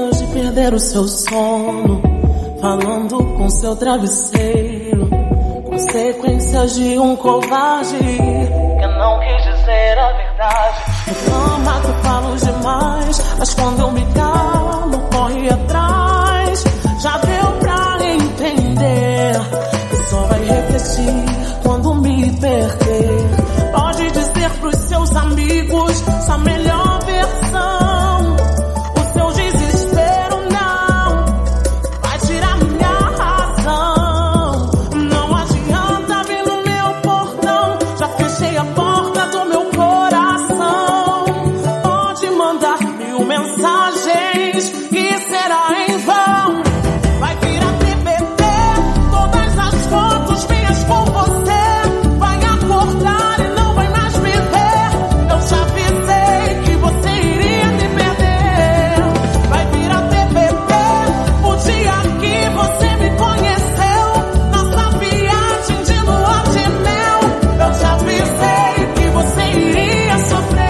medos de perder o seu sono, falando com seu travesseiro, consequências de um covarde que não quis dizer a verdade. Reclama que eu falo demais, mas quando eu me calo, corre atrás. Já deu pra entender que só vai refletir quando me perder. Pode dizer pros seus amigos sua melhor versão. O seu desespero não vai tirar minha razão. Não adianta vir no meu portão, já fechei a porta do meu coração. Pode mandar 1000 mensagens, que será em vão. Vai virar TBT, todas as fotos minhas com você. Vai acordar e não vai mais me ver. Eu já avisei que você iria me perder. Vai virar TBT, o dia que você me conheceu. Nossa viagem de lua de mel. Eu já avisei que você iria sofrer.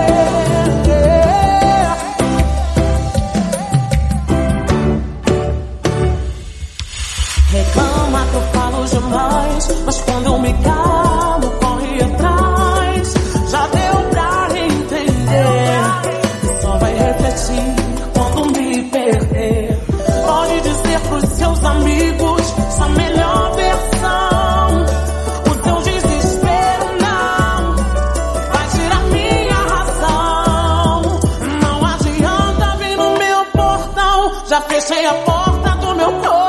Reclama que eu falo demais, mas quando eu me calo, corre atrás. Já deu pra entender que só vai refletir quando me perder. Pode dizer pros seus amigos sua melhor versão. O seu desespero não vai tirar minha razão. Não adianta vir no meu portão, já fechei a porta do meu coração.